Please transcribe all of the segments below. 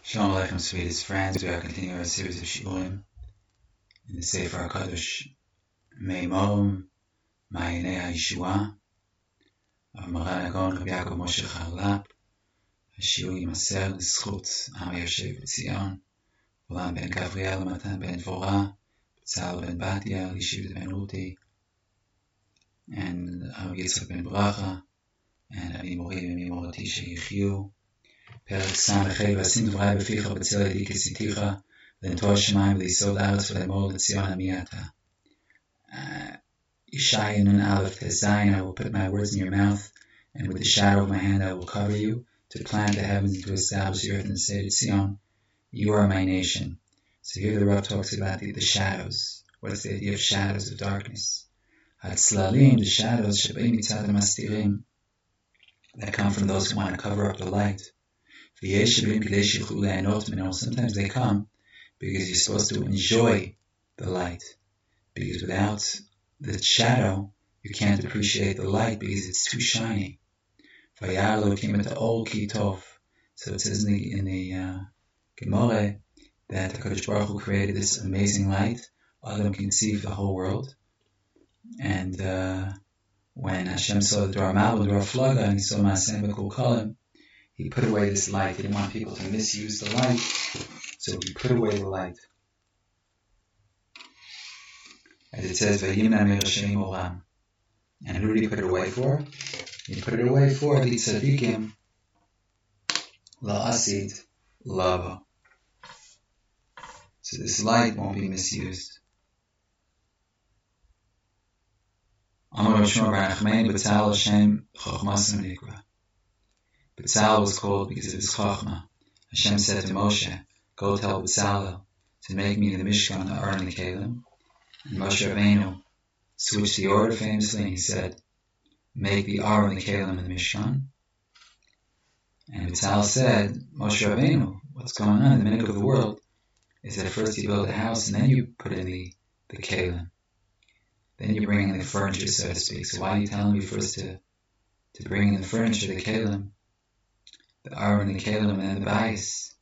Shalom Aleichem, sweetest friends. We are continuing our series of Shiurim in the Sefer HaKadosh, Meimom, Ma'anei HaYeshua, of Maran HaGaon Rabbi Yaakov Moshe Charlap, השיעור יימסר לזכות עם היושב בציון, אברהם בן גבריאל, מתן בן דבורה, בצלאל בן בתיה, ישיבת בן רותי, and Rabbi Yitzchak ben Bracha, and Rabbi Mori ומי מורתי שיחיו. פרק ס"ח, ואשים דברי בפיך ובצל ידי כסיתיך, לנטוע השמיים וליסוד הארץ ולאמור לציון עמי אתה. Yeshaya Nun Aleph Tes Zayin, I will put my words in your mouth, and with the shadow of my hand I will cover you, to plant the heavens and to establish the earth and say to Zion, you are my nation. So here the Rav talks about the shadows. What's the idea of shadows of darkness? Hatzlalim, the shadows, Shabei Mitzad Mastirim, that come from those who want to cover up the light. Sometimes they come because you're supposed to enjoy the light. Because without the shadow, you can't appreciate the light because it's too shiny. So it says in the Gemara that the HaKadosh Baruch Hu created this amazing light. Adam can see the whole world. And when Hashem saw the Dor Malva, the Dor Flaga, and he saw Maaseh B'Kol Kolim, he put away this light. He didn't want people to misuse the light, so he put away the light. As it says, Vayimna Mirashem Olam. And who did he put it away for? He put it away for the tzaddikim, la'asid lava. So this light won't be misused. Amar Rav Shmuel bar Nachmani Betzalel Hashem Chochmasam Nikra. Betzalel was called because of his Chochmah. Hashem said to Moshe, go tell Betzalel to make me the Mishkan, the Aron, and the Kalim. And Moshe Rabbeinu switched the order famously, and he said, make the Aron, and the Kalim, and the Mishkan. And Betzalel said, Moshe Rabbeinu, what's going on? The minhag of the world is that first you build a house, and then you put in the Kalim. Then you bring in the furniture, so to speak. So why are you telling me first to bring in the furniture, the Kalim, the Aron, the Kalim, and then the Bais?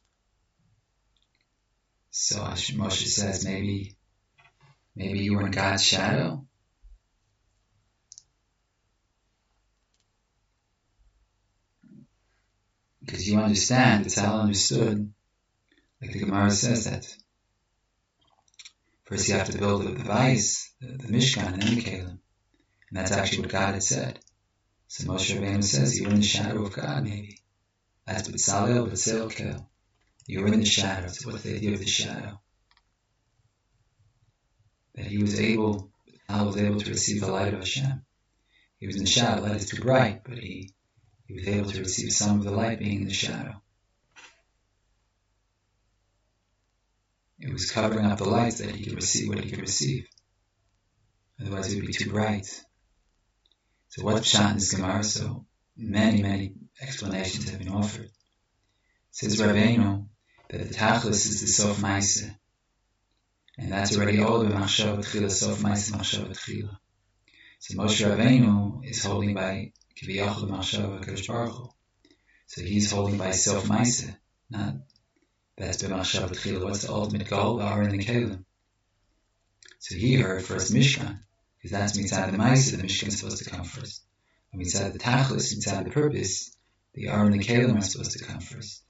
So Moshe says, maybe you were in God's shadow? Because you understand, it's all understood, like the Gemara says that first you have to build the Bais, the Mishkan, and then the Kalim. And that's actually what God had said. So Moshe Rabbeinu says, you were in the shadow of God, maybe. That's B'Tzalel Kel. You were in the shadow. So what's the idea of the shadow? That he was able to receive the light of Hashem. He was in the shadow. The light is too bright, but he was able to receive some of the light being in the shadow. It was covering up the lights that he could receive what he could receive. Otherwise it would be too bright. So what's Pshat in this Gemara? So many explanations have been offered. It says Rabbeinu that the Tachlis is the Sof Maaseh. And that's already all of Machshav Tchila, Sof Maaseh Machshav Tchila. So Moshe Rabbeinu is holding by Kiviyachol Machshav HaKadosh Baruch Hu. So he's holding by Sof Maaseh, not that's B'Machshav Tchila. What's the ultimate goal? The Aron and the Kalim. So he heard first Mishkan, because that's Mitzad the Maaseh, the Mishkan is supposed to come first. And Mitzad the Tachlis, Mitzad the purpose, the Aron and the Kalim are supposed to come first.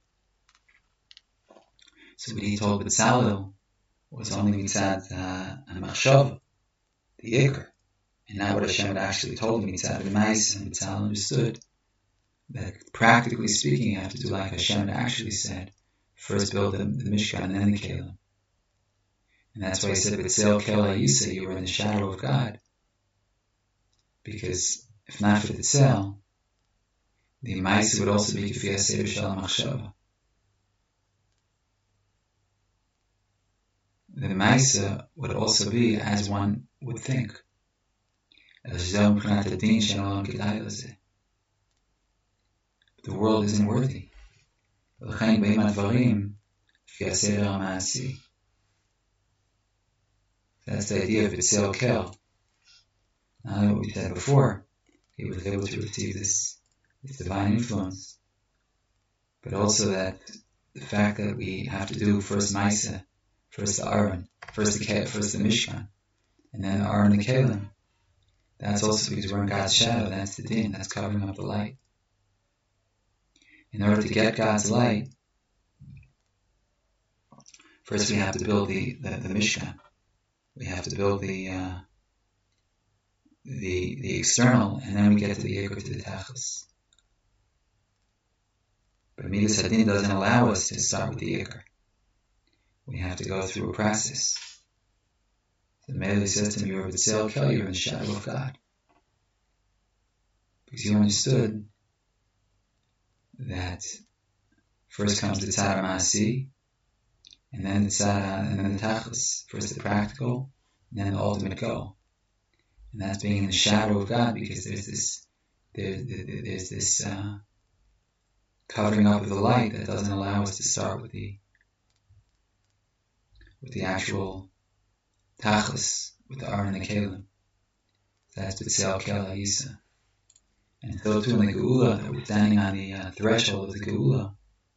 So what he told Betzalel was only Mitzad and Machshav, the Ikr, and not what Hashem had actually told him, Mitzad the Maaseh. And Betzalel understood that practically speaking, you have to do like Hashem had actually said. First build the Mishkan and then the Kalim. And that's why he said, B'Tzel Kel HaYiseh, you were in the shadow of God. Because if not for the Tzel, the Maaseh would also be K'fi HaSeder Shel HaMachshava. The Maaseh would also be as one would think. The world isn't worthy. That's the idea of B'Tzel Kel. Now, what we said before, he was able to receive this divine influence, but also that the fact that we have to do first Maisa, first the Aron, first the Mishkan, and then the Aron and the Kalim. That's also because we're in God's shadow. That's the din. That's covering up the light. In order to get God's light, first we have to build the Mishkan. We have to build the external, and then we get to the Yekor, to the Tachlis. But Midas Hadin doesn't allow us to start with the Yekor. We have to go through a process. The Mele says to me, you're in the shadow of God. Because you understood that first comes the Tzad Ma'asi, and then the Tzad, and then the Tachlis. First the practical, and then the ultimate goal. And that's being in the shadow of God, because there's this covering up of the light that doesn't allow us to start with the actual Tachlis, with the Aron and the Kalim. That's B'tzel Kel Yisa. And until too in the Geula, that we're standing on the threshold of the Geula.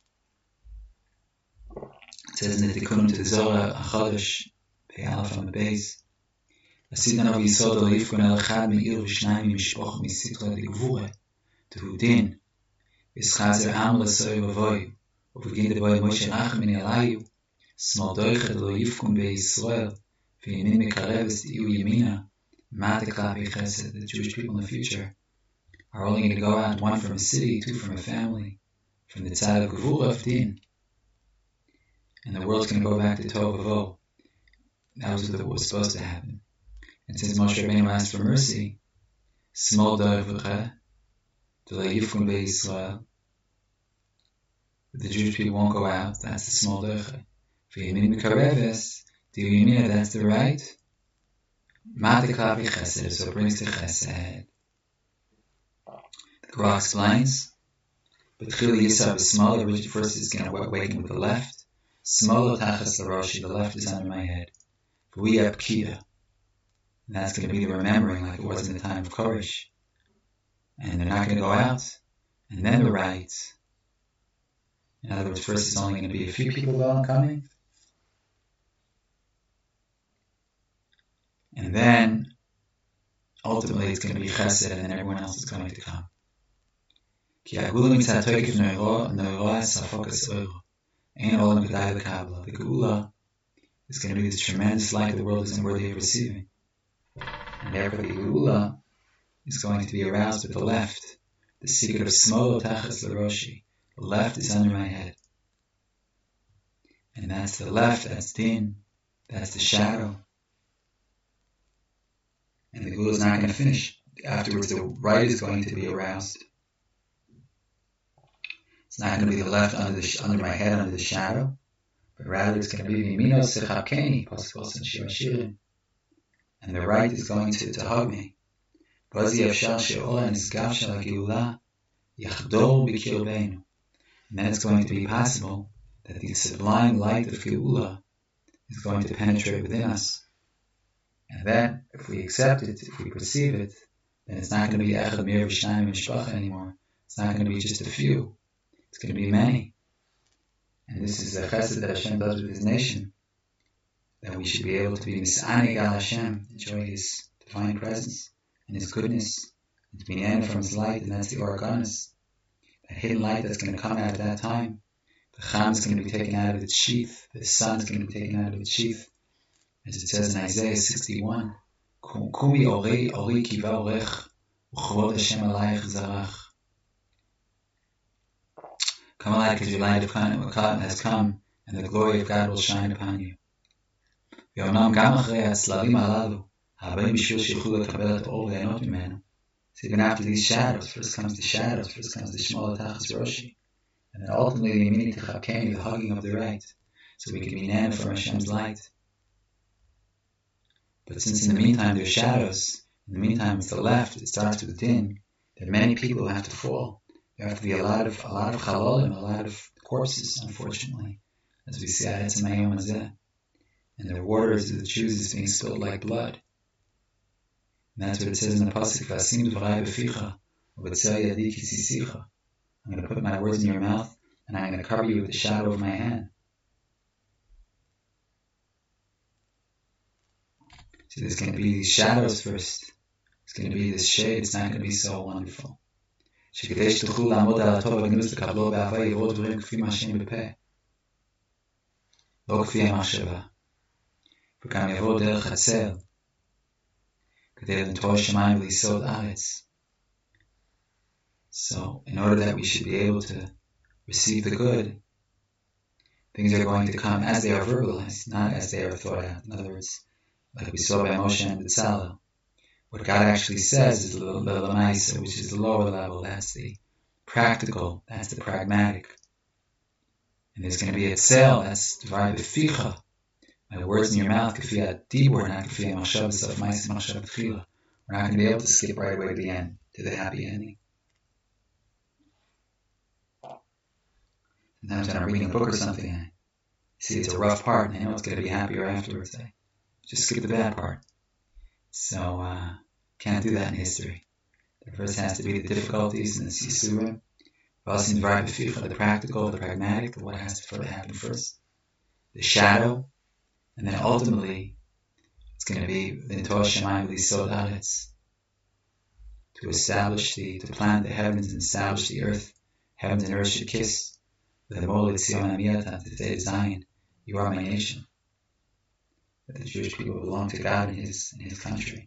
It says in the Tikkun to the Zohar HaChodesh, Pei Aleph on the base, Asidan of Yisod al Yifkun el Echad me'ir v'shnayim mishpoch misitla d'gvura to din v'schazer am l'soy v'voy uv'gin d'boy Moshe Rachamim elayu small doichet lo Yifkun be'Yisrael v'yamin mekareves d'yu yamina matikla b'chesed. The Jewish people in the future are only going to go out, one from a city, two from a family, from the tzad of gvura of din, and the world's going to go back to Tov V'Vo. That was what was supposed to happen. And since Moshe Rabbeinu asked for mercy, small doivcha, the Yifkun be'Yisrael, the Jewish people won't go out. That's the small doivcha. V'yamin mekareves, the yamina, that's the right. Matikla b'chesed, so it brings to chesed. The Gemara explains, but Chili Yisab is small. First is going to awaken with the left. Small tachas l'roshi, the left is under my head. V'uyab kida. And that's going to be the remembering, like it was in the time of Koresh. And they're not going to go out. And then the right. In other words, first it's only going to be a few people going coming. And then, ultimately, it's going to be chesed, and then everyone else is going to come. The Geula is going to be this tremendous light the world isn't worthy of receiving. And therefore the Geula is going to be aroused with the left. The secret of Smolo Tachas L'Roshi. The left is under my head. And that's the left, that's din, that's the shadow. And the Geula is not going to finish. Afterwards the right is going to be aroused. It's not going to be the left under my head, under the shadow, but rather it's going to be V'yamino Sechakeni, Pasukos and Shira Shirin. And the right is going to hug me. And then it's going to be possible that the sublime light of Geula is going to penetrate within us. And then, if we accept it, if we perceive it, then it's not going to be Echad Mir V'Shnayim Mishpacha anymore. It's not going to be just a few. It's going to be many. And this is the chesed that Hashem does with His nation. That we should be able to be Misanig al Hashem, enjoy His divine presence and His goodness, and to be near from His light, and that's the Organis. That hidden light that's going to come out at that time. The Cham is going to be taken out of its sheath. The sun is going to be taken out of its sheath. As it says in Isaiah 61, Kumi ori kiva orech, uchvod Hashem alayich zarach. Come alive, because your light of God has come, and the glory of God will shine upon you. So even after these shadows, first comes the shadows, first comes the Shmol Tachas Roshi, and then ultimately the Yemini Techakeni, the hugging of the right, so we can be nana from Hashem's light. But since in the meantime there are shadows, in the meantime it's the left, it starts with din, there are many people who have to fall. There have to be a lot of chalolim, a lot of corpses, unfortunately, as we see at Etzem Hazeh. And the waters of the Jews is being spilled like blood. And that's what it says in the pasuk, Vasim dvarai b'ficha, u'b'tzel yadi kisisicha. I'm going to put my words in your mouth, and I'm going to cover you with the shadow of my hand. So there's going to be these shadows first. It's going to be this shade. It's not going to be so wonderful. שכדי שתוכלו לעמוד על הטוב והגנוז לקבלו באהבה יראו דברים כפי מה שהם בפה, לא כפי המחשבה, וגם יבואו דרך הצל, כדי לנטוע שמיים וליסוד ארץ. So, in order that we should be able to receive the good, things are going to come as they are verbalized, not as they are thought out. In other words, like we saw by Moshe and Betzalel, what God actually says is the Lamaisa, which is the lower level. That's the practical, that's the pragmatic. And there's going to be a tzel, that's divided b'ficha. My words in your mouth, k'fiyat dibur, not k'fiyat machshav b'saf ma'aseh machshav b'tchila. We're not going to be able to skip right away to the end, to the happy ending. Sometimes when I'm reading a book or something, I see it's a rough part, and I know it's going to be happier afterwards. I just skip the bad part. So, can't do that in history. The first has to be the difficulties and the sisurim. The practical, the pragmatic, what has to happen first. The shadow. And then ultimately, it's going to be the Torah Shemayim Lisod Aretz. To establish to plant the heavens and establish the earth. Heavens and earth should kiss. The Molid Zion Amiyata, the day of Zion, you are my nation. That the Jewish people belong to God in His country.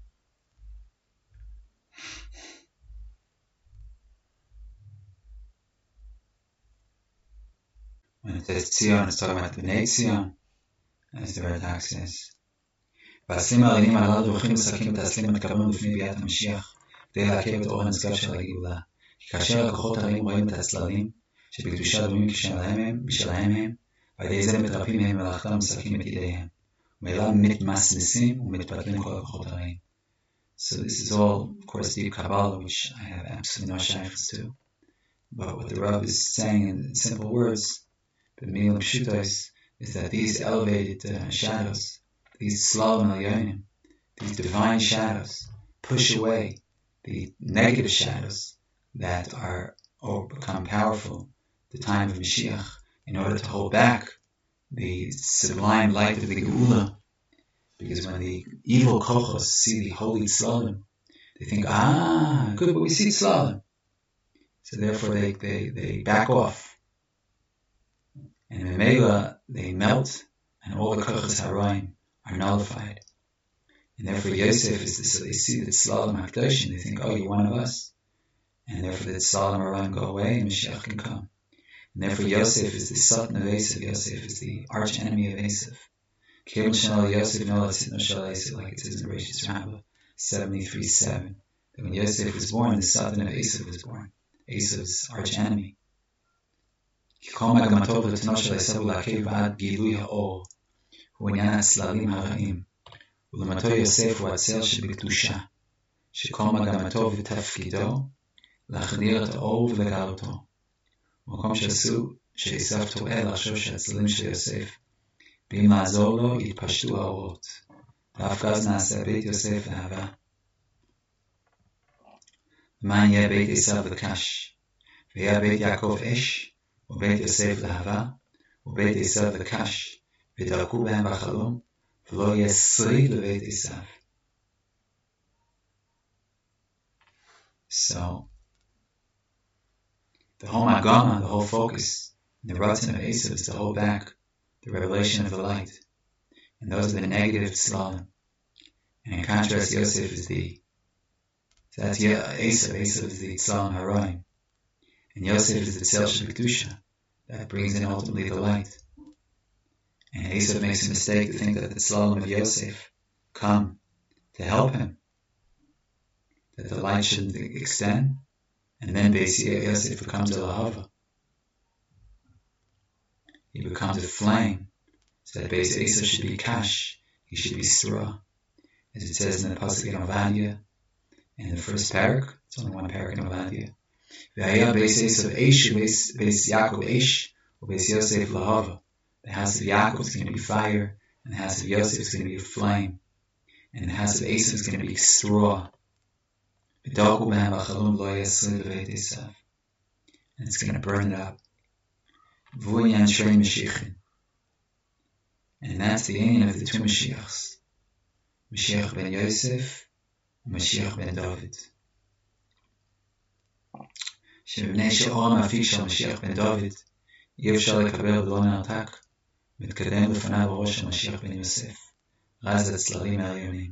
When it says Tzion, it's talking about the Bnei Tzion, as the Radak says. והסלים העליונים הללו הולכים לשחקים את הסלים המתקרבים לפני ביאת המשיח, כדי לעכב את אור הנשגב של הגאולה. כאשר הכוחות הרעים רואים את הצללים, שבקדושה דומים בשלהם הם, ועל ידי זה מתרפים הם מלאכתם ומשחקים את ידיהם. ומאליו מתמסמסים ומתפרקים כל הכוחות הרעים. So this is all, of course, deep Kabbalah, which I have absolutely no shaykhs to. But what the Rav is saying in simple words, the Milim Pshutos, is that these elevated shadows, these Slalom Elyonim, these divine shadows, push away the negative shadows that are or become powerful at the time of Mashiach in order to hold back the sublime light of the Geula. Because when the evil kochos see the holy Tzlalim, they think, good, but we see Tzlalim. So therefore they back off. And in Mela, they melt, and all the kochos haroim are nullified. And therefore Yosef is this, so they see the Tzlalim HaKadosh, and they think, you're one of us. And therefore the Tzlalim haroim go away, and Mashiach can come. And therefore Yosef is the Satan of Esav. Yosef is the arch enemy of Esav. Like it says in Rishis Rabbah 73:7, that when Yosef was born, the Satan of Esav was born, Esav's arch enemy. ולמתו יוסף הוא הצל שבקדושה, שכל מגמתו ותפקידו להחדיר את האור ולגלותו. במקום שעשו טועה לחשוב שהצללים של יוסף ואם לעזור לו, יתפשטו האורות. ואף אז נעשה בית יוסף לאהבה. למען יהיה בית עשיו לקש, ויהיה בית יעקב אש, ובית יוסף לאהבה, ובית עשיו לקש, ודרכו בהם בחלום, ולא יהיה שריד לבית עשיו. So, the whole Magama, the whole focus, the Ratzon of Esav is to hold back the revelation of the light. And those are the negative Tzlalim. And in contrast, Yosef is so that's Esav. Esav is the Tzlalim Haroim. And Yosef is the Tzel Shebekdusha that brings in ultimately the light. And Esav makes a mistake to think that the Tzlalim of Yosef come to help him, that the light shouldn't extend, and then basically Yosef becomes a Lahava. He becomes a flame, so that base Esav should be Kash, he should be Surah. As it says in the Pasuk in Ovadia, in the first parak, it's only one parak in Ovadia. V'haya base Esav Eish, base Yaakov Eish, or base Yosef Lahava. The house of Yaakov is going to be fire, and the house of Yosef is going to be a flame, and the house of Esav is going to be straw. And it's going to burn it up. V'u'inyan Shrei Mashiachin. And that's the union of the two Mashiachs. Mashiach ben Yosef and Mashiach ben David. שבבני שאורם האפיק של משיח בן דוד, אי אפשר לקבל ולא נרתק, מתקדם לפניו ראש של משיח בן יוסף, רז הצללים העליונים.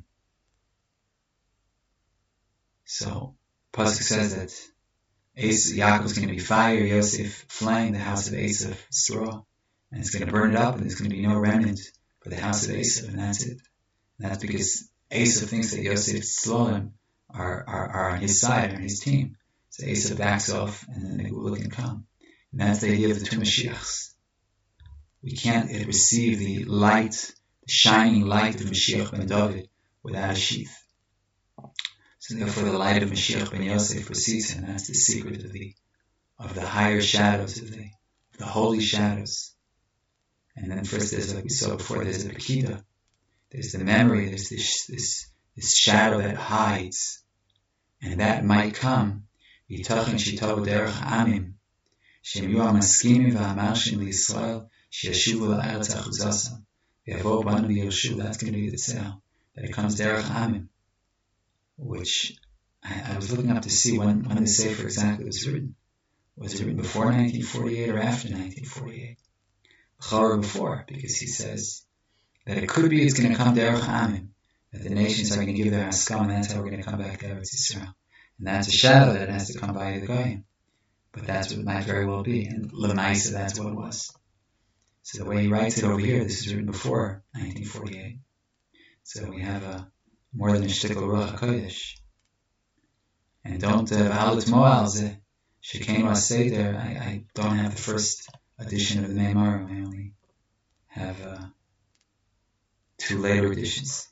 So, Pasuk says that Yaakov is going to be fire, Yosef flaying the house of Esav, straw, and it's going to burn it up, and there's going to be no remnant for the house of Esav, and that's it. And that's because Esav thinks that Yosef's Slolim are on his side, on his team. So Esav backs off, and then the Gula can come. And that's the idea of the two Mashiachs. We can't receive the light, the shining light of Mashiach ben David without a sheath. So therefore the light of Mashiach ben Yosef precedes him. That's the secret of the higher shadows, of the holy shadows. And then first there's, like we saw before, there's the Pekida. There's the memory, there's this shadow that hides. And that might come. Yitachin shitavu derech amim, shem yu hamaskimim v'hamarshim liYisrael, sheyashuvu la'eretz achuzasam, v'yavo banu v'yirshu. That's going to be the tzel, that it comes derech amim, which I was looking up to see when the Sefer exactly was written. Was it written before 1948 or after 1948? Chor before, because he says that it could be it's going to come derech amim, that the nations are going to give their haskam, and that's how we're going to come back to Eretz Yisrael. And that's a shadow that has to come by the Goyim. But that's what it might very well be. And L'maisa, that's what it was. So the way he writes it over here, this is written before 1948. So we have more than a shtickle Ruach HaKodesh. And don't v'halut mo'al ze shekenu ha-seder. I don't have the first edition of the Meimar. I only have two later editions.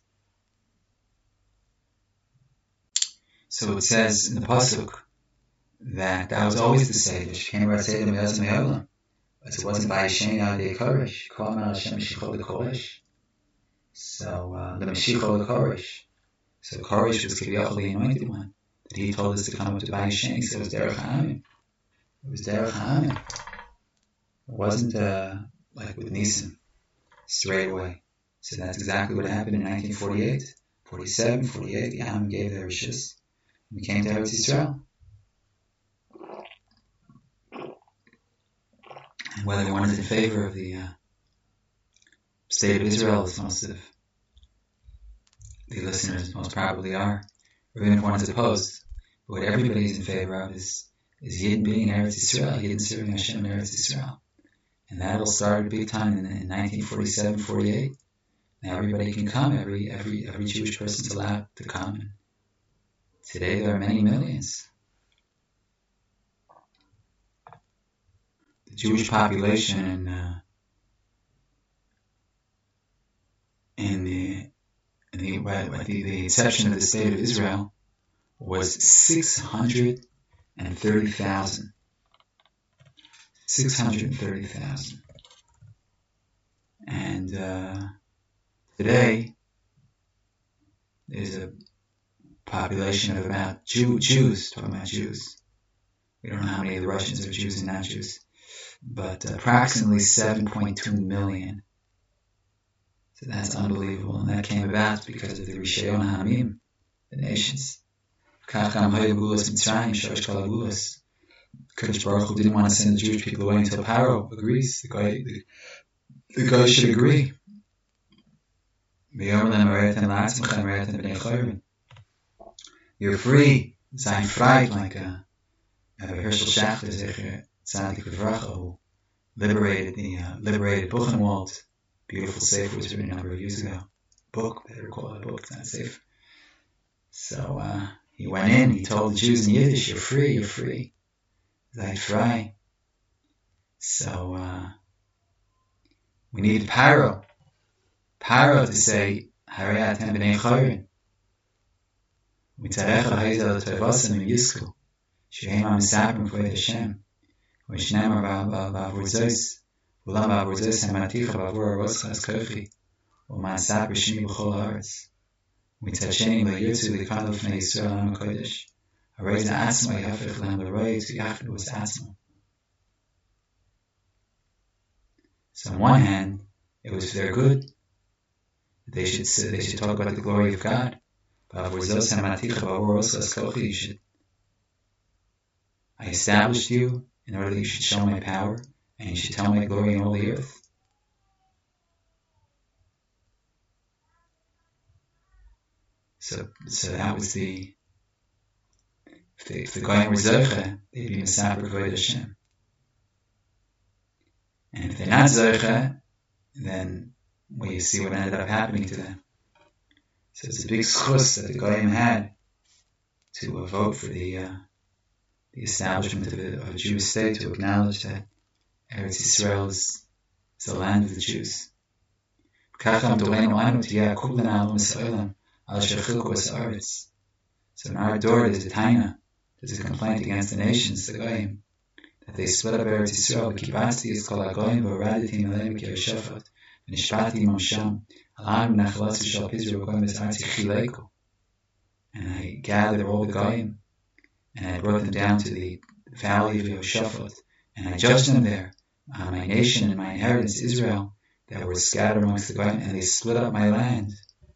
So it says in the Pasuk that was always the Seder. Shekenu ha-seder me'oz me'olam. But it wasn't by Yishen Yadei Koresh. Kol Amar Hashem Meshicho L'Koresh. So the Meshicho L'Koresh. So Koresh was Kiviyachol the anointed one. That he told us to come up to Bai Yishen. So it was Derech HaAmim. It was Derech HaAmim. It wasn't like with Nisan, straight away. So that's exactly what happened in 1948, 47, 48. The Amim gave their rishus. We came to Eretz Yisrael. And whether one is in favor of the state of Israel, as most of the listeners most probably are, or even if one is opposed, but what everybody is in favor of is Yidden being in Eretz Yisrael, Yidden serving Hashem in Eretz Yisrael. And that all started big time in 1947, 48. Now everybody can come, every Jewish person is allowed to come. And today there are many millions. The Jewish population with the exception of the state of Israel, was 630,000. 630,000. And today, there's a population of about Jews, talking about Jews. We don't know how many of the Russians are Jews and not Jews, but approximately 7.2 million. So that's unbelievable, and that came about because of the Rishayon HaAmim, the nations. Kacham Hayagulas Mitzrayim, Shosh Kalagulas. Kadosh Baruch Hu didn't want to send the Jewish people away until Paro agrees. The guy should agree. You're free. Sein frei, like Herschel Schachter, Zecher Tzadik Levracha, who liberated Buchenwald. Beautiful sefer was written a number of years ago. Book, better call it a book, it's not a sefer. So he went in, he told the Jews in Yiddish, you're free, you're free. Seid frei. So we need Paro to say, Harei atem b'nei chorin. Mitzarecha ha'izel l'toivosem yisku. Shehem ha'misaprim k'vod Hashem. V'shneimar ba'avur zos. V'lam ba'avur zos ha'maticha ba'avur aroscha as-kochi. V'ma'asap r'shimi b'chol ha'aretz. Mitzad sheni lo yirtzu l'kanu l'fnei Yisrael ha'am ha'kodesh. Harei za'atzma yafech l'hem l'roi to yachnu was atzma. So on one hand, it was for their good. They should talk about the glory of God. I established you in order that you should show my power, and you should tell my glory in all the earth. So that was if the Goyim were Zoche, they'd be Mesaper Kavod Hashem. And if they're not Zoche, then you see what ended up happening to them. So it's a big schus that the Goyim had to vote for the establishment of a Jewish state, to acknowledge that Eretz Yisrael is the land of the Jews. So in our door there's a taina, there's a complaint against the nations, the Goyim, that they split up Eretz Yisrael. And I gathered all the Goyim, and I brought them down to the valley of Yehoshaphat, and I judged them there, my nation and my inheritance, Israel, that were scattered amongst the Goyim, and they split up my land.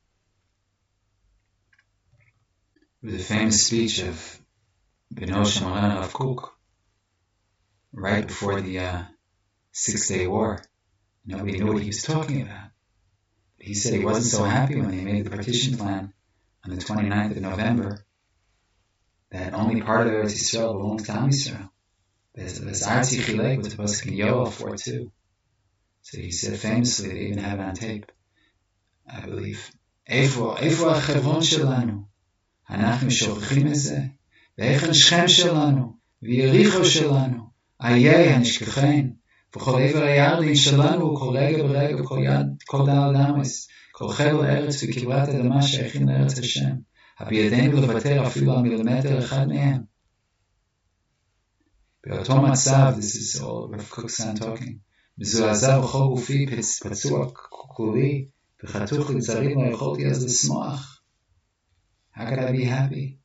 It was a famous speech of Beno Shemalana of Kuk, right before the 6-Day War. Nobody knew what he was talking about. But he said he wasn't so happy when they made the partition plan on the 29th of November, that only part of Eretz Yisrael belongs to Am Yisrael. There's Artzi Chilek with the Pasuk in Yoel 4:2. So he said famously, they even have it on tape, I believe, Eifo HaChevron Shelanu, Hanachnu Shokachim Ezeh, Ve'echen Shem Shelanu, V'Yericho Shelanu, Ayeh HaNishkachein, V'chol Ever HaYardin Shelanu, Kol Rega B'Rega, Kol Yad, Kol Dal Damas, Kol Chevel Eretz, V'Kibrat Adama She'echin Eretz Hashem, Habiyadenu Levater Afilu Al Milimeter Echad Mehem. Be'oto Matzav, this is all Rav Kooksan talking, מזועזע בכל גופי, פצוע כולי, וחתוך לצערי לא יכולתי אז לשמוח. How could I be happy?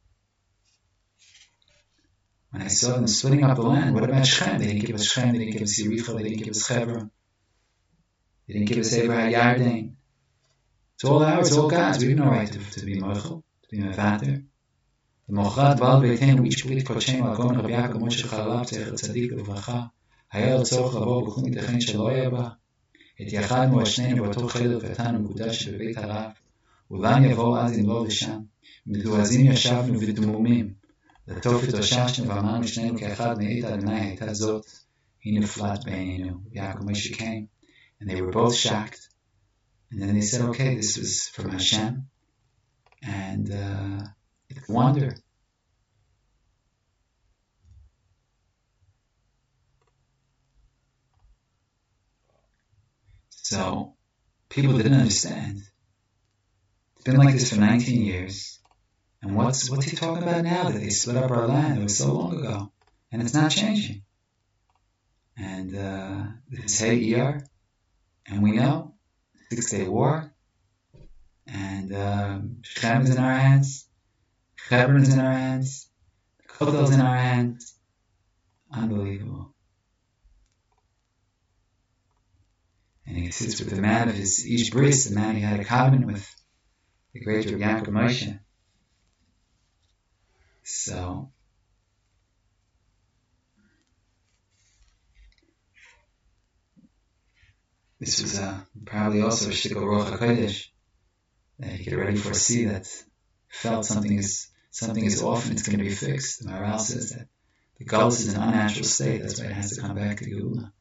When I saw them splitting up the land, what about Shechem? They didn't give us Shechem, they didn't give us Yericho, they didn't give us Hebron. They didn't give us Ever HaYarden. It's all ours, it's all God's. We have no right to be Mochel, to be Mevater. למוחרת בעל ביתנו איש ברית קודשנו הגאון רבי יעקב משה חלב זכר צדיק לברכה, היה לו צורך לבוא בכל ייתכן שלא היה בה. התייחדנו השנינו באותו חדר קטן ומקודש שבבית הרב, אולם יבואו אז אם לא לשם. מדועזים ישבנו ודמומים, לטוף התאוששנו ואמרנו שנינו כאחד מעיד אדוני הייתה זאת, היא נפלט בעינינו. יעקב משה came, and they were both shocked, and then they said, okay, this was from Hashem, and it's a wonder. So, people didn't understand. It's been like this for 19 years. And what's he talking about now that they split up our land? It was so long ago. And it's not changing. And this Hey ER. And we know, 6-Day War. And Shechem is in our hands. Hebron is in our hands. Kotel is in our hands. Unbelievable. And he sits with the man of his Ish Bris, the man he had a covenant with, the great Rabbi Yaakov Moshe. So, this was probably also a Shtikol Ruach HaKodesh, that he could already foresee that, felt something is off and it's going to be fixed. The Maharal says that the Galus is an unnatural state, that's why it has to come back to Geula.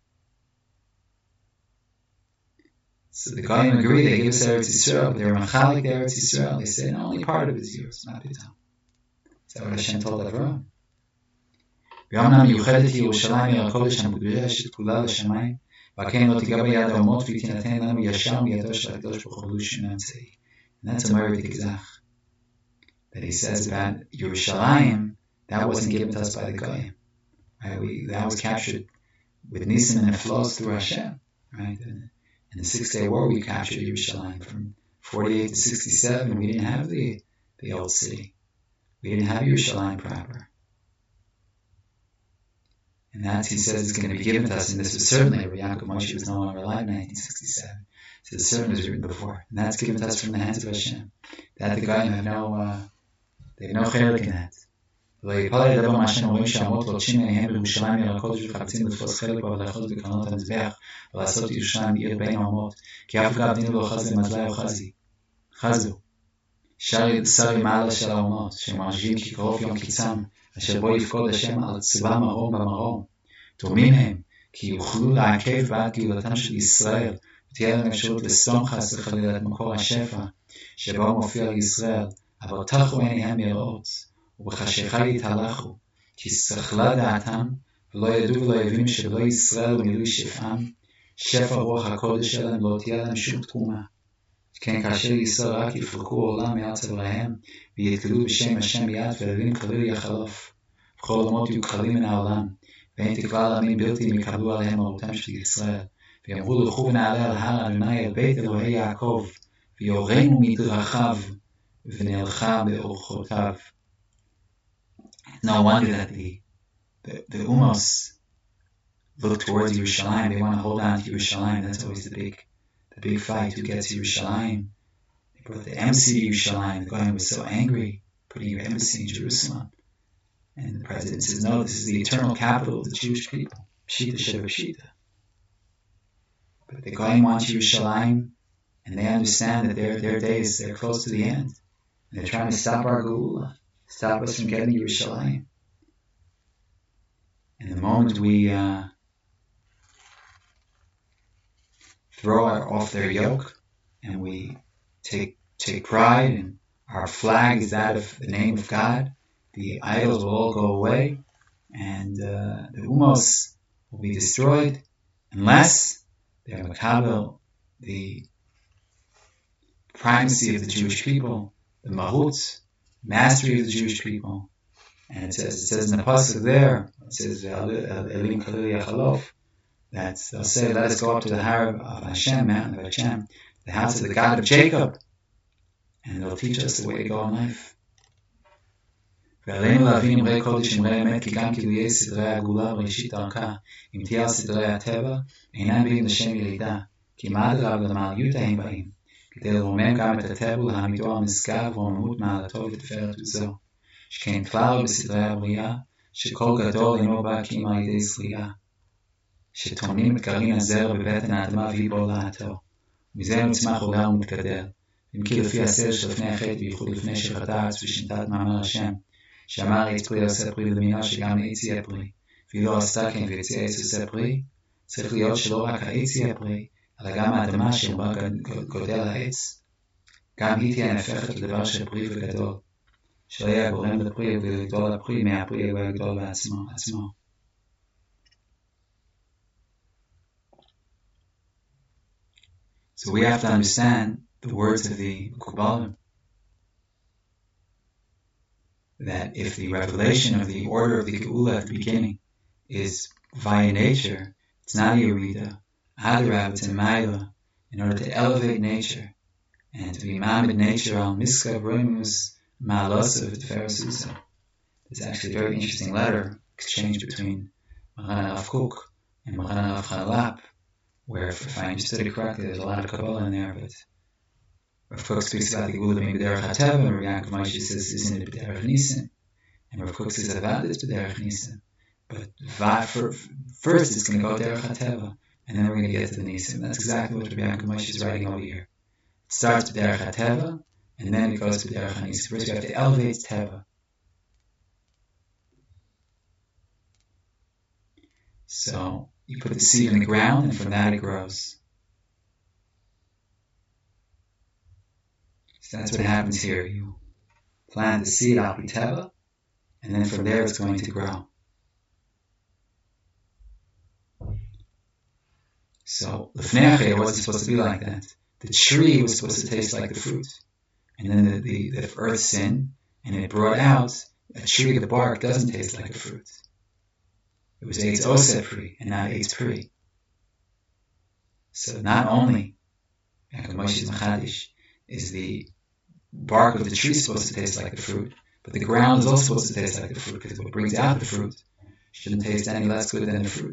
So the Goyim agree, they give us Eretz Yisrael, but they're Machalik Eretz Yisrael. They say, no, only part of it is yours, not Pitam. Is that what Hashem told Avraham? ואומנם מיוחדת ירושלים עיר הקודש המקודשת כולה לשמיים, וכן לא תיגע ביד האומות ותינתן לנו ישר מידו של הקדוש ברוך הוא שום אמצעי. And that's a Merit Gizach. That he says about Yerushalayim, that wasn't given to us by the Goyim. Right? That was captured with Nisim and it flows through Hashem. Right? In the 6-Day War, we captured Yerushalayim from 48 to 67. We didn't have the old city. We didn't have Yerushalayim proper. And that, he says, is going to be given to us. And this was certainly, Yaakov Moshe was no longer alive in 1967. So this certainly was written before. And that's given to us from the hands of Hashem. That the Goyim have no chelik in that. לא יפל לדבר מה שאנו רואים שהמות לוטשים עיניהם לירושלים עיר הקודש וחפצים לתפוס חלק בה ולאחוז בקרנות המזבח ולעשות ירושלים עיר בין האומות כי אף גב דינו לא חזי מזלי או חזו שרי מעלה של האומות שמרשים כקרוב יום קיצם אשר בו יפקוד השם על צבא מרום במרום תורמים הם כי יוכלו לעכב בעד גאולתם של ישראל ותהיה להם אפשרות לסתום חס וחלילה את מקור השפע שבו מופיע לישראל אבל תחו עיניהם מראות ובחשיכה יתהלכו, כי שכלה דעתם, ולא ידעו ולא יבינו שבלא ישראל ומילוי שפעם, שפע רוח הקודש שלהם לא תהיה להם שום תקומה. כן, כאשר ישראל רק יפרקו עולם מעל צוואריהם, ויתגלו בשם השם מיד, ואלוהים כליל יחלוף. וכל עולמות יהיו כלילים מן העולם, ואין תקווה לעמים בלתי אם יקבלו עליהם מרותם של ישראל. ויאמרו לכו ונעלה על הר אדוני אל בית אלוהי יעקב, ויורנו מדרכיו, ונלכה באורחותיו. No wonder that the Umos look towards Yerushalayim. They want to hold on to Yerushalayim. That's always the big fight. Who gets Yerushalayim? They brought the embassy to Yerushalayim. The Goyim was so angry, putting your embassy in Jerusalem. And the president says, no, this is the eternal capital of the Jewish people. Pshita Sheva Pshita. But the Goyim want Yerushalayim, and they understand that their days, they're close to the end. And they're trying to stop our Geula. Stop us from getting Yerushalayim. And the moment we throw off their yoke and we take pride and our flag is that of the name of God, the idols will all go away and the Umos will be destroyed unless they are makabel the primacy of the Jewish people, the mahut, mastery of the Jewish people. And it says in the pasuk there, it says Elim Khalil Yachalof, that they'll say, let us go up to the Har of Hashem, mountain of Hashem, the house of the God of Jacob, and they'll teach us the way to go in life. ועלינו להבין אמרי קודש אמרי אמת כי גם גילויי סדרי הגאולה בראשית דרכה אם תהיה על סדרי הטבע אינם באים לשם ילידה כי מה אדרבה למעליות הם באים כדי לרומם גם את הטבע ולהעמידו על נשגב ורוממות מעלתו ותפארת וזו שכן כלל בסדרי הבריאה שכל גדול אינו בא כי אם על ידי זריעה שטומנים את גרעין הזרע בבטן האדמה והיא בולעתו מזה מצמח עולם ומתגדל אם כי לפי הסדר של לפני החטא בייחוד לפני שחטא הארץ ושינתה את מאמר השם שאמר עץ פרי עושה פרי למינה שגם עץ יהיה פרי והיא לא עשתה כן ויצא עץ עושה פרי צריך להיות שלא רק העץ יהיה פרי אלא גם האדמה שבה גודל העץ גם היא תהיה נהפכת לדבר של פרי וגדול שלא יהיה גורם לפרי ולגדול לפרי מהפרי ולגדול בעצמו. So we have to understand the words of the Kabbalah that if the revelation of the order of the Geula at the beginning is via nature, it's not a Yerida, Adarab, it's a Maila, in order to elevate nature and to be Ma'amid nature al Miska Brimus Ma'alos of Tiferes Susa. There's actually a very interesting letter exchange between Maran Rav Kook and Maran Rav Chanalap, where if I understood it correctly, there's a lot of Kabbalah in there, but Rav Kook speaks about the Geula being B'derech HaTeva, and Rav Yaakov Moshe says, isn't it B'derech Nisan? And Rav Kook says, about it's B'derech Nisan. But first it's going to go B'derech HaTeva, and then we're going to get to the Nisan. That's exactly what Rav Yaakov Moshe is writing over here. It starts B'derech HaTeva, and then it goes to B'derech HaNisan. First you have to elevate Teva. So you put the seed in the ground, and from that it grows. So that's what happens here. You plant the seed al Teva, and then from there it's going to grow. So Lefnei wasn't supposed to be like that. The tree was supposed to taste like the fruit. And then the earth sinned, and it brought out a tree, the bark doesn't taste like a fruit. It was Eitz Oseh Pri, and not Eitz Pri. So not only Yaakov Moshe's Machadish is the bark of the tree supposed to taste like the fruit, but the ground is also supposed to taste like the fruit, because what brings out the fruit shouldn't taste any less good than the fruit.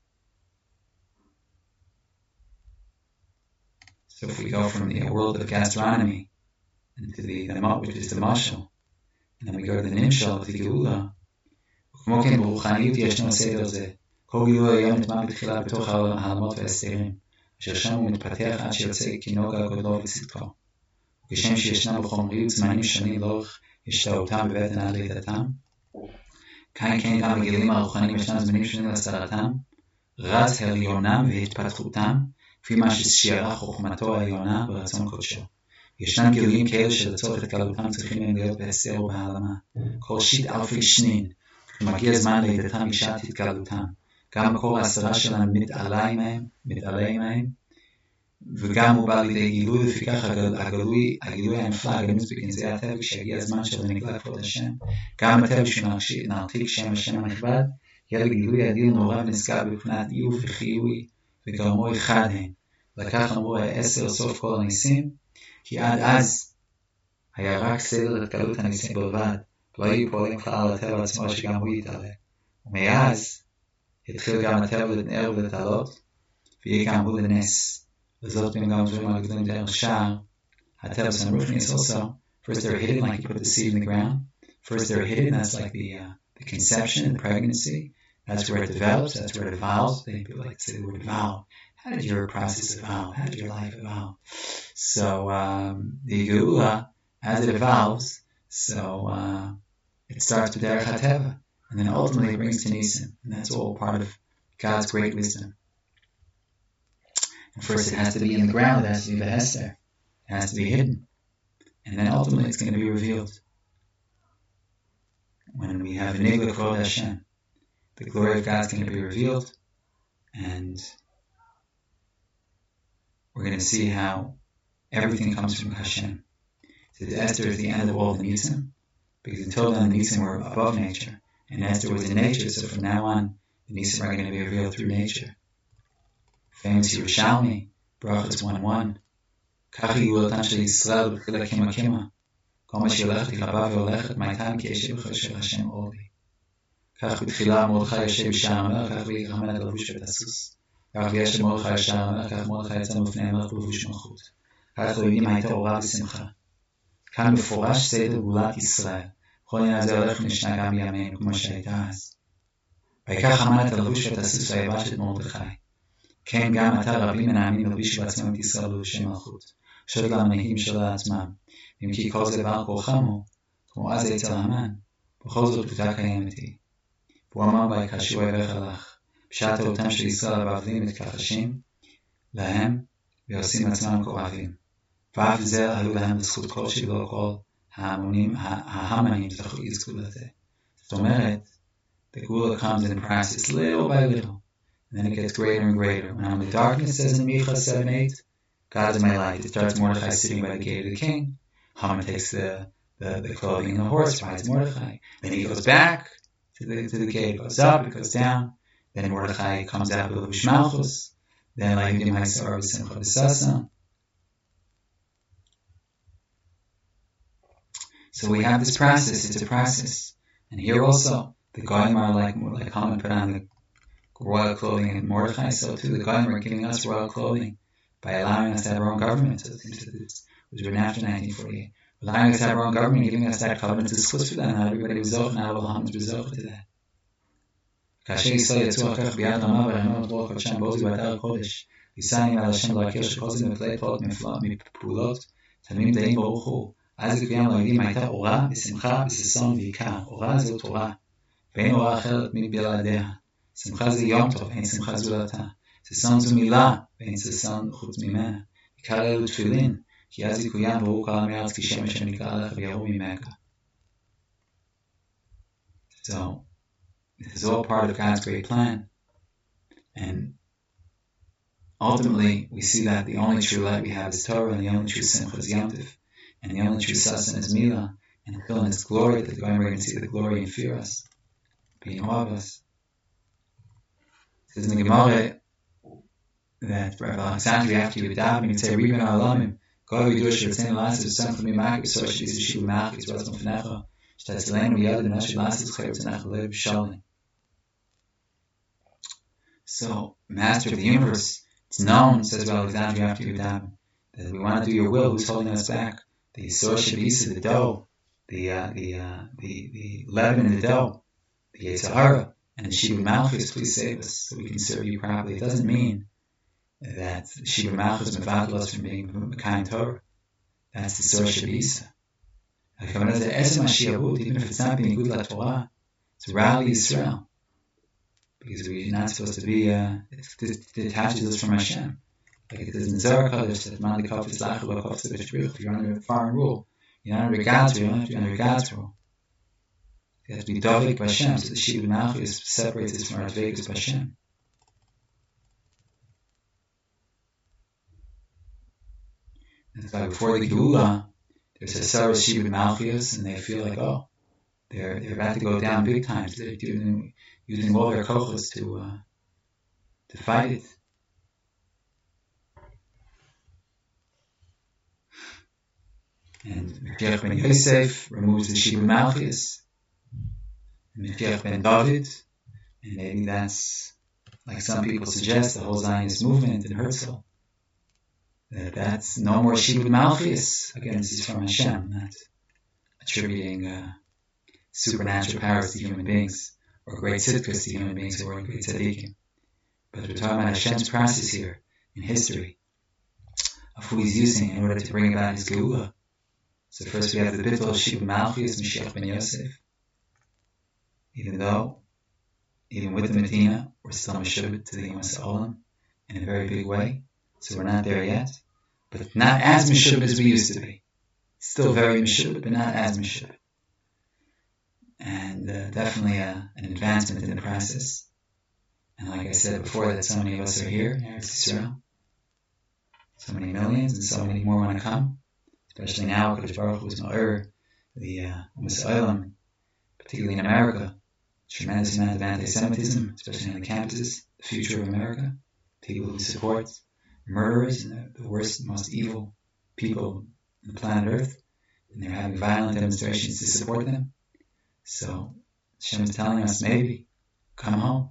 So if we go from the world of gastronomy into the which is the mashal, and then we go to the nimshal, the geula, כמו כן ברוחניות ישנו סדר זה. כל גילוי היום נטמע בתחילה בתוך העלמות והסתרים, אשר שם הוא מתפתח עד שיוצא כנוגה גודלו וצדקו. וכשם שישנם בחומריות זמנים שונים לאורך השתאותם בבטן עד לידתם, כן גם בגילים הרוחניים ישנם זמנים שונים להסתרתם, רץ עליונם והתפתחותם, כפי מה ששיערה חוכמתו העליונה ברצון קודשו. ישנם גילויים כאלה שלצורך התגלותם צריכים להיות בהסתר ובהעלמה. כל שיט אלפי שנין, ומגיע זמן לידתם בשעת התגלותם. גם מקור ההסתרה שלהם מתעלה מהם, וגם הוא בא לידי גילוי, לפיכך הגילוי הנפלא, הגנוז בגנזי הטבע, שיגיע הזמן של נגלה כבוד השם. גם הטבע שנרתיק שם השם הנכבד, יהיה לגילוי אדיר נורא ונשגב בבחינת איוף וחיווי, וגרמו אחד הן. לקח אמרו 10 סוף כל הניסים, כי עד אז היה רק סדר התגלות הניסים בלבד, לא היו פועלים כלל הטבע עצמו שגם הוא יתעלה. ומאז התחיל גם הטבע להתנער ולהתעלות, ויהיה גם הוא לנס. וזאת בין גם דברים על גדולים דרך שער. הטבע Ruchnius also, first they're hidden like you put the seed in the ground. First they're hidden, that's like the conception, the pregnancy. That's where it develops, that's where it evolves. People like to say the word evolve. How did your process evolve? How did your life evolve? So the Geula, as it evolves, so it starts with Derech HaTeva, and then ultimately it brings to Nisan, and that's all part of God's great wisdom. And first it has to be in the ground, it has to be Behester, it has to be hidden, and then ultimately it's going to be revealed. When we have a Nigla Kvod Hashem, the glory of God is going to be revealed, and we're going to see how everything comes from Hashem. So Esther is the end of all the Nisim, because until then the Nisim were above nature, and Esther was in nature, so from now on the Nisim are going to be revealed through nature. Famous Yerushalmi, Brachos 1:1, Kachi Gulatan Shel Yisrael B'chila Kima Kima, Kol Ma She'olachet Rabba Ve'olachet Ma'atam Ki Yeshiv B'chosher Hashem Oli. כך בתחילה מרדכי יושב בשער המלך, כך ויחמן את לבוש ותסוס. כך וישב מרדכי בשער המלך, כך מרדכי יצא מפני המלך בלבוש מלכות. כך לא יודעים הייתה אורה ושמחה. כאן מפורש סדר גאולת ישראל. בכל עניין הזה הולך ונשנה גם בימינו, כמו שהייתה אז. ויקח המן את הלבוש ותסוס ויבש את מרדכי. כן גם עתה רבים מנעמים לבישו בעצמם את ישראל בלבושי מלכות. שוד למנהיגים שלו לעצמם. אם כי כל זה בעל כורחם הוא, כמו אז אצל המן, בכל זאת פותה קיימת היא. והוא אמר ויקשו אויביך לך, בשעת אותם של ישראל הבבלים מתכחשים להם ועושים עצמם כואבים. ואף זה עלו להם בזכות כלשהי ולא כל ההמונים יזכו לזה. זאת אומרת, the Gula comes in practice little by little, and then it gets greater and greater. When I'm in darkness, says in Micha 7:8, God's my light. It starts Mordechai sitting by the gate of the king. Haman takes the clothing and the horse, rides Mordechai. Then he goes back to the gate, it goes up, it goes down. Then Mordechai comes out with Levush Malchus. Then Lahidim Haisar B'Simcha B'Sasa. So we have this process, it's a process. And here also, the Goyim are like Haman put on the royal clothing and Mordechai, so too the Goyim are giving us royal clothing by allowing us to have our own government. So it was written after 1948. Allowing us to have our own government, giving us that covenant to schutz for that. Not everybody was zoch, not all Haman's was zoch to that. כאשר ישראל יצאו אחר כך ביד רמה ורעיונות רוח קודשם בעוז ובאתר הקודש, לישאים על השם להכיר שכל זה מבטלי פעולות מפעולות, תלמידים דעים ברוך הוא, אז לקביהם ליהודים הייתה אורה ושמחה וששון ועיקר. אורה זו תורה, ואין אורה אחרת מבלעדיה. שמחה זה יום טוב, אין שמחה זולתה. ששון זו מילה, ואין ששון חוץ ממנה. עיקר אלו תפילין, כי אז יקוים ברוך כל עמי הארץ כי שם השם נקרא לך ויראו ממך. So, this is all part of God's great plan. And ultimately, we see that the only true light we have is Torah, and the only true simcha is Yom Tov, and the only true sasan is Milah, and until in its glory, that we're going to see the glory and fear us, being all of us. It says in the Gemara that Rabbi Alexandria, after you would daven, you'd say, Ribon Alamim, God we do it, Shirtzin Elas, Something we mark, so she is Yeshiva Malch, it's Ratzon Fenecha, Shtatzilenu Yad, and Nashe Elas, it's Chayot Tzanach, Lev Shalom. So, Master of the Universe, it's known, says Alexandria after Yudav, that we want to do your will. Who's holding us back? The Sor Shabisa, the dough, the leaven in the dough, the Yetzirah, and the Shibud Malchus. Please save us so we can serve you properly. It doesn't mean that Shibud Malchus mevatel us from being Mekayim Torah. That's the Sor Shabisa. Even if it's not being good la Torah, it's rally Israel. Because we're not supposed to be, it detaches us from Hashem. Like it is in Zohar Kodesh that man the is lachel b'kofs b'shprich. If you're under a foreign rule, you're not under God's rule. You don't have to be under God's rule. You have to be dovek b'Hashem. So the Shibud Malchus separates us from our dvekus b'Hashem. That's why before the Geula, there's a Sarah Shibud Malchus, and they feel like, oh, they're about to go down big time. So they're using all their kochos to fight it. And Mechiach ben Yosef removes the Shibud Malchus. And Mechiach ben David, and maybe that's, like some people suggest, the whole Zionist movement in Herzl, that's no more Shibud Malchus. Again, this is from Hashem, not attributing supernatural powers to human beings, or great tzidkus to human beings who are great tzaddikim. But we're talking about Hashem's process here, in history, of who He's using in order to bring about His Geula. So first we have the Bittul of Shibud Malchus, Mashiach ben Yosef. Even with the Medina, we're still Meshubit to the Yom Olam in a very big way. So we're not there yet. But not as Meshubit as we used to be. Still very Meshubit, but not as Meshubit. And definitely an advancement in the process. And like I said before, that so many of us are here in Eretz Yisrael. So many millions, and so many more want to come. Especially now, Kodesh Baruch Hu is Ma'ur, the Umas Olam, particularly in America. Tremendous amount of anti-Semitism, especially on the campuses, the future of America. People who support murderers and the worst, most evil people on the planet Earth. And they're having violent demonstrations to support them. So Hashem is telling us, maybe, come home.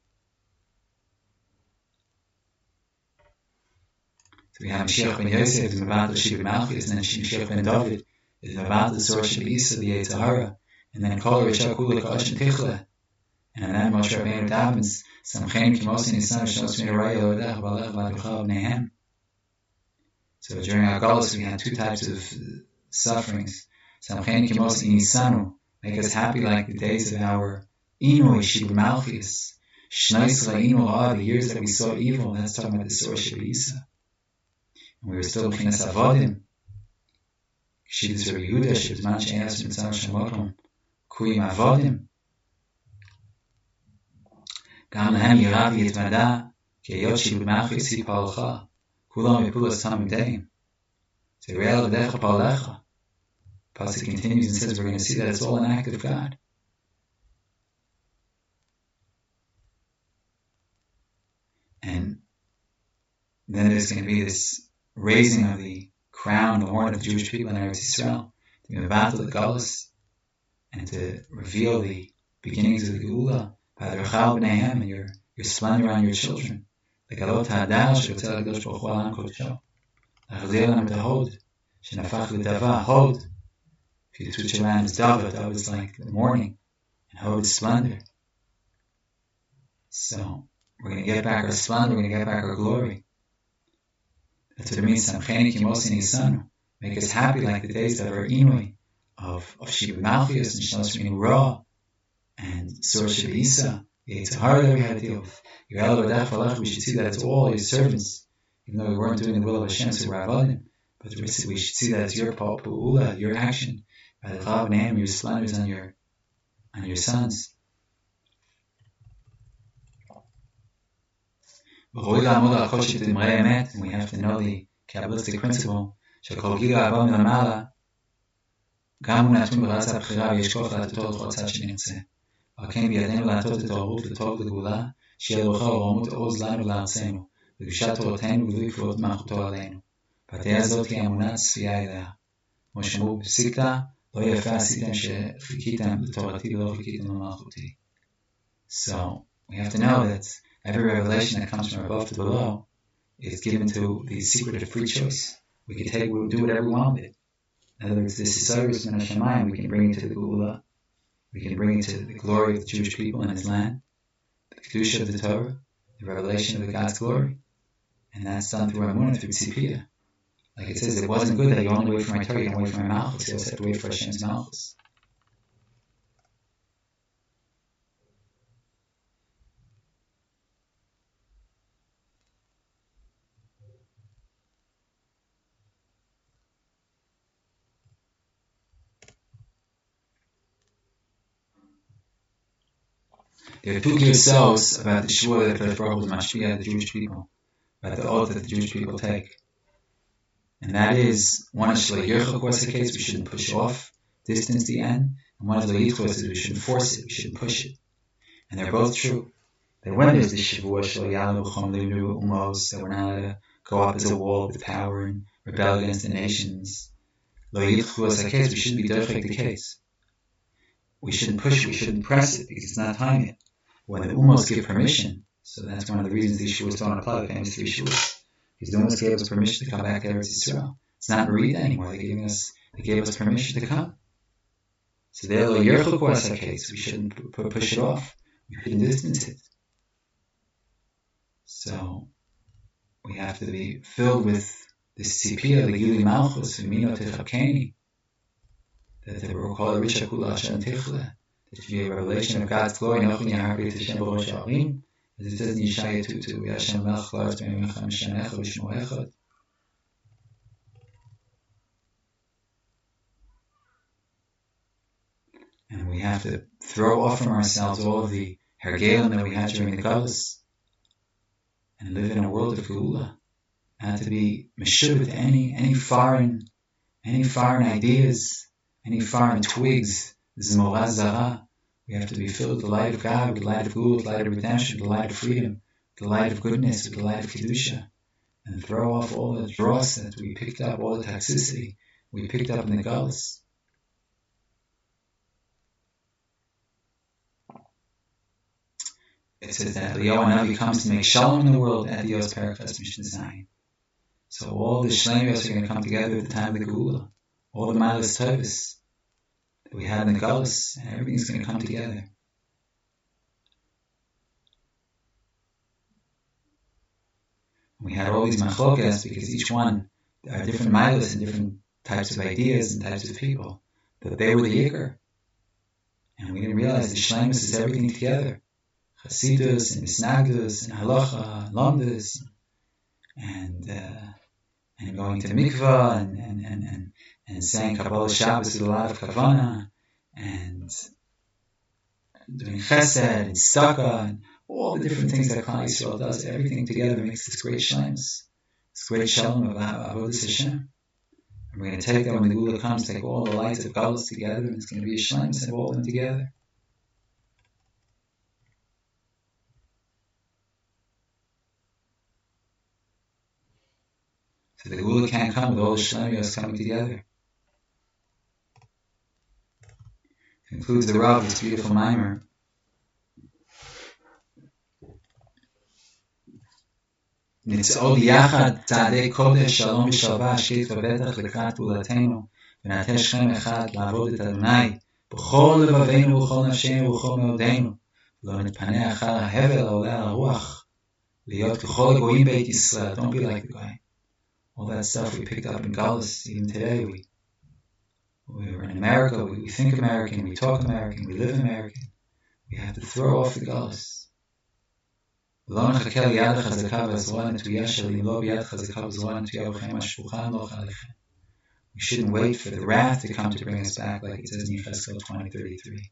So we have Mashiach ben Yosef, is Mevatel Shibud Malchus, and then Mashiach ben David is Mevatel Sor Shabisa, the Yetzirah, and then Kol Risha Kula Ka'ashin Tichle. And then Moshe Rabbeinu davens, Samchein Kimosin Yisam Shos Miraya Lodech Balech V'Aducha B'Neihem. So during our Galus we had two types of sufferings. Samchein Kimosin Yisanu, make us happy like the days of our Inui Shibud Malchus. Shneis La'inu, the years that we saw evil, that's talking about the Sor Shabisa. And we were still B'chinas Avodim. Kshidus Rabbi Yehuda, Shibzman She'enas Mitzal Shemokom, Kuyim Avodim. גם להם יראה ויתוודע, כי היות שיבוד מלכוס היא פועלך, כולם מפעולת תלמידיהם. זה ראה לבדך פועלך. Pasuk continues and says we're going to see that it's all an act of God. And then there's going to be this raising of the crown, the horn of the Jewish people in Eretz Yisrael, to be battle the Galus, and to reveal the beginnings of the Geula, by the Rachal B'neihem, and your splendor on your children. The Galot HaDal, Sherotzeh HaKadosh Baruch Hu Alam Kodesho. L'achzir Lam et HaHod, Shenafach L'Dava, Hod. If you switch around, it's Dava. Dava is like the morning, and Hod is splendor. So, we're going to get back our splendor, we're going to get back our glory. That's what it means, Samchein Kimosin Yisanu. Make us happy like the days of our Inui, of Shibud Malchus, and Shnos Minu Ra, and Sor Shabisa, the Yetzirah that we had to deal with. We should see that it's all your servants, even though we weren't doing the will of Hashem, so we're avodim. But we should see that it's your pa'ula, your action, by the Chav Nehem, your splendors on your sons. And we have to know the Kabbalistic principle. וכן בידינו לעטות את ההורות לטוב לגאולה, שיהיה לרוחה ורומות עוז לנו לארצנו, וקדושת תורתנו וגילוי כבוד מלכותו עלינו. ותהיה הזאת היא אמונה צפייה אליה. כמו שאמרו בפסיקתא, לא יפה עשיתם שחיכיתם לתורתי ולא חיכיתם למלכותי. So, we have to know that Every revelation that comes from above to below is given to the secret of free choice. We can take, we'll do whatever we want with it. In other words, this is service min Hashemayim. We can bring it to the Geula. We can bring it to the glory of the Jewish people in His land, the Kedusha of the Torah, the revelation of the God's glory. And that's done through Amunah, through Tzipiyah. Like it says, it wasn't good that you only wait for my Torah, you don't wait for my Malchus. You also have to wait for Hashem's Malchus. There are two Girsos about the Shua that the Baruch was Mashpia, the Jewish people, about the oath that the Jewish people take. And that is, one is Shlo Yirchok was the case, we shouldn't push off, distance the end, and one is Lo Yichos, we shouldn't force it, we shouldn't push it. And they're both true. That when there's the Shavua Shlo Yalu Chom Liru Umos, that we're not to go up as a wall with power and rebel against the nations, Lo Yichos was the case, we shouldn't be derechek the case. We shouldn't push it, we shouldn't press it, because it's not time yet. When the Umos give permission, so that's one of the reasons these Shuas don't apply, the famous three Shuas. Because the Umos gave us permission to come back to Eretz Yisrael. It's not Merida anymore, they gave us permission to come. So they're Lo Yerchuk was our case, we shouldn't push it off, we shouldn't distance it. So, we have to be filled with this Tzipiyah, the Gili Malchus, Umino Techakeni, that the Baruch Kol Risha Kula Hashem Tichle. There should be a revelation of God's glory. As it says in Yeshaya 2:2, Yashem Melech La'aretz B'Yamim Hashem Echad V'Shmo Echad. And we have to throw off from ourselves all of the hergelim that we had during the Galus and live in a world of Geula. Not to be meshubah to any foreign ideas, any foreign twigs. Zmora Zara. We have to be filled with the light of God, with the light of Geula, with the light of redemption, with the light of freedom, with the light of goodness, with the light of Kedusha, and throw off all the dross that we picked up, all the toxicity we picked up in the Galus. It says that Eliyahu Hanavi comes to make shalom in the world at the Yos Perichas Mishnah Zayin. So all the Shlemios are going to come together at the time of the Geula. All the Malas Tovus that we had in the Galus, and everything's going to come together. We had all these machlokas because each one are different milas and different types of ideas and types of people, but they were the yikar. And we didn't realize the shleimus is everything together. Chasidus and Misnagdus and Halacha and Lamdus and going to mikvah and saying Kabbalah Shabbos with a lot of Kavana and doing Chesed and Staka and all the different things that Klal Yisrael does. Everything together makes this great shleimus, this great shalom of Avodas Hashem. And we're going to take that when the Geula comes, take all the lights of Galus together, and it's going to be a shleimus of all of them together. So the Geula can't come with all the Shlemios coming together. Concludes the Rav, this beautiful mimer. Nitz'od yachad tzadei kodesh shalom v'shalva ashkit v'betach lekrat ulatenu v'nateh Shem echad la'avod et Adonai b'chol levavenu v'chol nafshenu v'chol meodenu v'lo nitpaneh achar ha'hevel ha'oleh al ha'ruach liot k'chol goyim beit Yisrael. Don't be like the guy. All that stuff we picked up in Galus, even today, we were in America, we think American, we talk American, we live American. We have to throw off the Galus. We shouldn't wait for the wrath to come to bring us back, like it says in Yechezkel 20:33.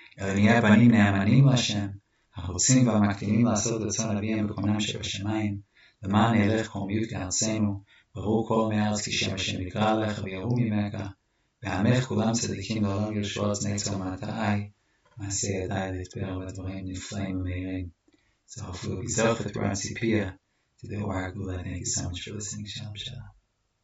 ברור כל מארץ כי שם השם יקרא לך ויראו ממך ועמך כולם צדיקים לעולם יהושע צנק צלמתי מעשה ידיי להתפאר בדברים נפלאים ומהירים. So hopefully we'll be zelchet around Tzipiyah to the Or HaGeula. Thank you so much for listening. Shalom shalom.